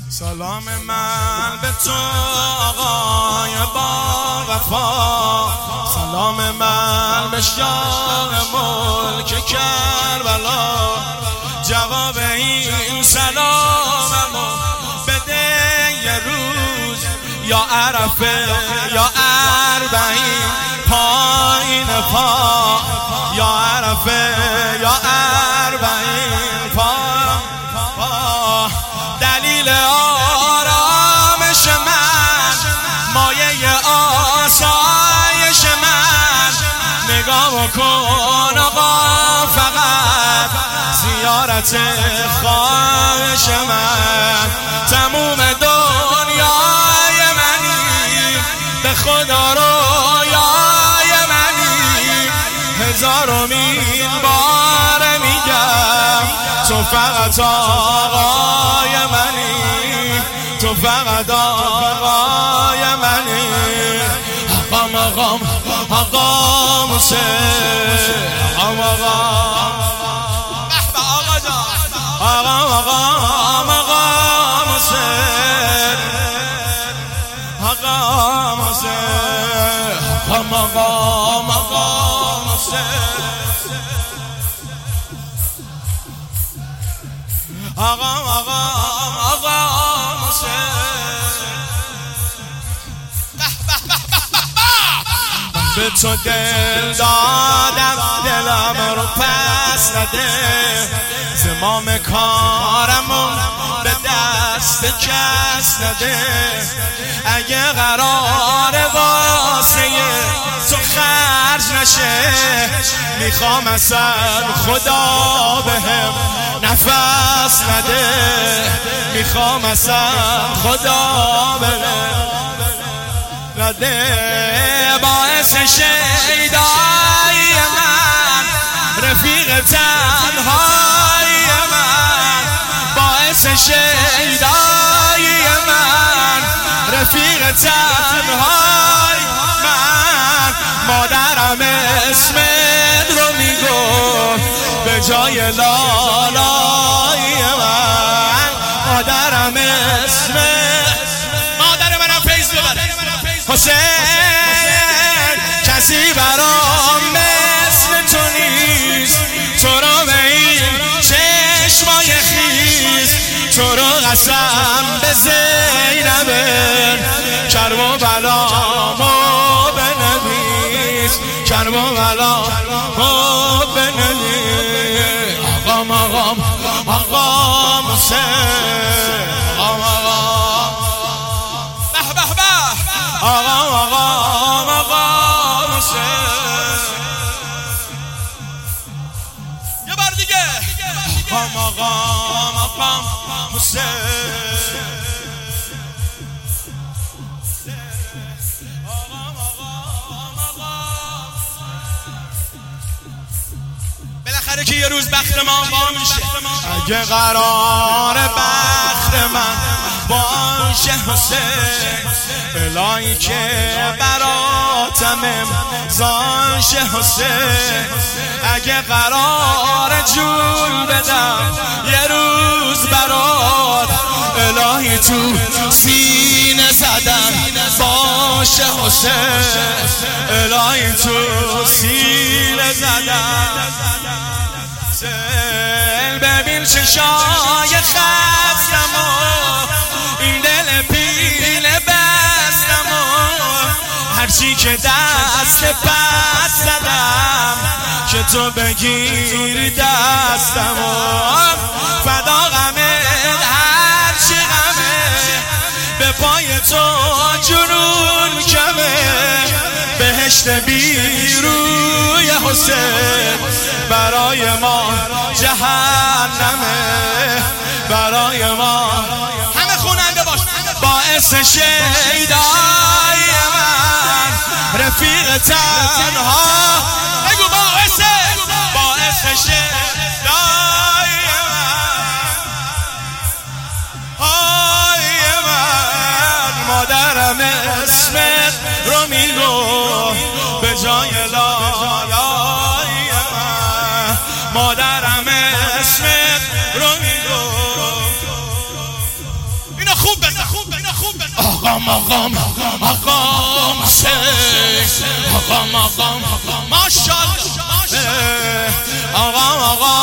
سلام من به تو آقای با وفا، سلام من به شاه ملک کربلا. جواب این سلاممو بده یه روز، یا عرفه یا اربعین پایین پا، یا عرفه یا اربعین پا. دلیل آرامش من، مایه آسایش من، نگاه کن آقا فقط زیارت خواهش من. تموم دنیای منی، به خدا رویای منی، هزارمین بار میگم تو فقط آقای منی، تو فقط آقای منی. آقام آقام آقام حسین، آقام آقام آقا جان، آقام آقام آقام حسین، آقام حسین، آقام آقام آقام حسین، آقام آقام آقام حسین. به تو دل دادم، دلم رو پس نده، زمام کارمون به دست کس نده. اگه قرار واسه تو خرج نشه، میخوام اصلا خدا بهم نفس نده، میخوام اصلا خدا بهم نده. باعث شیدای من، رفیق تنهای من، باعث شیدای من، رفیق تنهای من. مادرم اسمت رو میگفت به جای لالای من، مادرم اسمت، مادر منم فیض ببره حسین. کسی برام مثل تو نیست، تو رو به این چشمای خیز، تو رو قسم به زینبه، کرب و بلامو بنویس، کرب و بلامو بنویس. آقام آقام آقام حسین، آقام آقام به به به، آقام آقام آقام حسین. یه بار دیگه، آقام آقام آقام حسین. بالاخره که یه روز بخت من با میشه. اگه قرار بخت من باشه حسین، الهی که براتم امضا شه حسین. اگه قرار جون بدم یه روز برات، الهی تو سینه زدن باشه حسین، الهی تو سینه زدن. ببین چشای خستم و این دل پیله بستم و هرچی که دست پس زدم که تو بگیری دستم و فدا غمه هرچی غمه، به پای تو جنون کمه. بهشت بیروی حسین برای ما جهنمه، برای ما. همه خوننده باش. باعث شیدای من، رفیق تنها، بگو باعث شیدای من، مادرم اسمت رو میگو به جای لالای من، مادرم اسمت رو میگو. اینا مقام ماشاءالله آقا